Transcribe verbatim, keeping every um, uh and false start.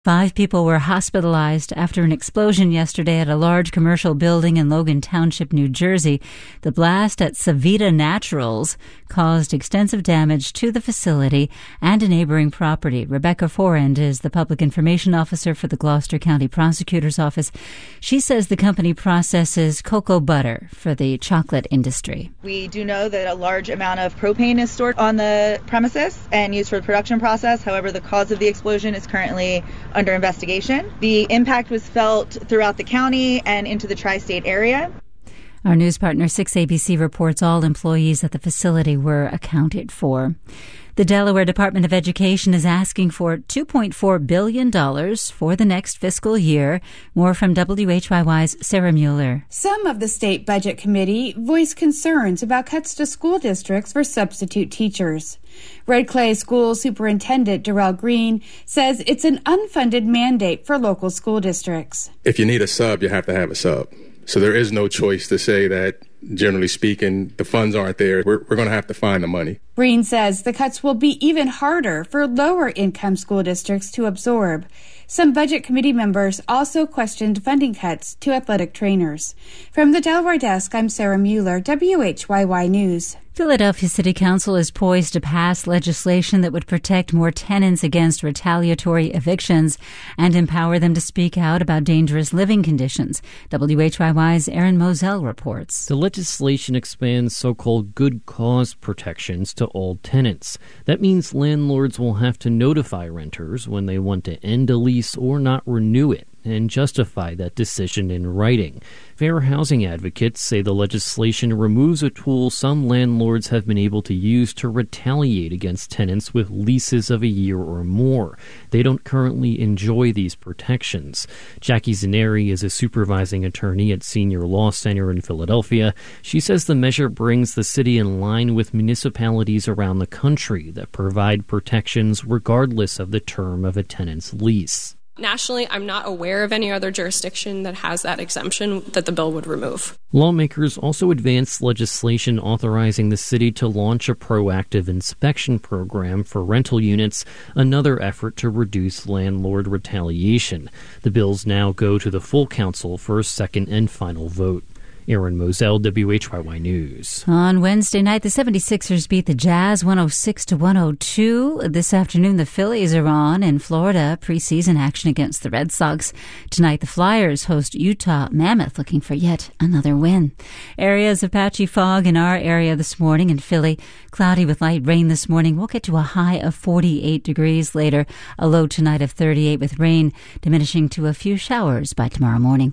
Five people were hospitalized after an explosion yesterday at a large commercial building in Logan Township, New Jersey. The blast at Savita Naturals caused extensive damage to the facility and a neighboring property. Rebecca Forend is the public information officer for the Gloucester County Prosecutor's Office. She says the company processes cocoa butter for the chocolate industry. We do know that a large amount of propane is stored on the premises and used for the production process. However, the cause of the explosion is currently under investigation. The impact was felt throughout the county and into the tri-state area. Our news partner six A B C reports all employees at the facility were accounted for. The Delaware Department of Education is asking for two point four billion dollars for the next fiscal year. More from W H Y Y's Sarah Mueller. Some of the state budget committee voiced concerns about cuts to school districts for substitute teachers. Red Clay School Superintendent Darrell Green says it's an unfunded mandate for local school districts. If you need a sub, you have to have a sub. So there is no choice to say that, generally speaking, the funds aren't there. We're, we're going to have to find the money. Green says the cuts will be even harder for lower-income school districts to absorb. Some budget committee members also questioned funding cuts to athletic trainers. From the Delaware desk, I'm Sarah Mueller, W H Y Y News. Philadelphia City Council is poised to pass legislation that would protect more tenants against retaliatory evictions and empower them to speak out about dangerous living conditions. W H Y Y's Aaron Moselle reports. The legislation expands so-called good cause protections to all tenants. That means landlords will have to notify renters when they want to end a lease or not renew it, and justify that decision in writing. Fair housing advocates say the legislation removes a tool some landlords have been able to use to retaliate against tenants with leases of a year or more. They don't currently enjoy these protections. Jackie Zaneri is a supervising attorney at Senior Law Center in Philadelphia. She says the measure brings the city in line with municipalities around the country that provide protections regardless of the term of a tenant's lease. Nationally, I'm not aware of any other jurisdiction that has that exemption that the bill would remove. Lawmakers also advanced legislation authorizing the city to launch a proactive inspection program for rental units, another effort to reduce landlord retaliation. The bills now go to the full council for a second and final vote. Aaron Moselle, W H Y Y News. On Wednesday night, the seventy-sixers beat the Jazz one oh six to one oh two. This afternoon, the Phillies are on in Florida, preseason action against the Red Sox. Tonight, the Flyers host Utah Mammoth, looking for yet another win. Areas of patchy fog in our area this morning in Philly. Cloudy with light rain this morning. We'll get to a high of forty-eight degrees later. A low tonight of thirty-eight with rain diminishing to a few showers by tomorrow morning.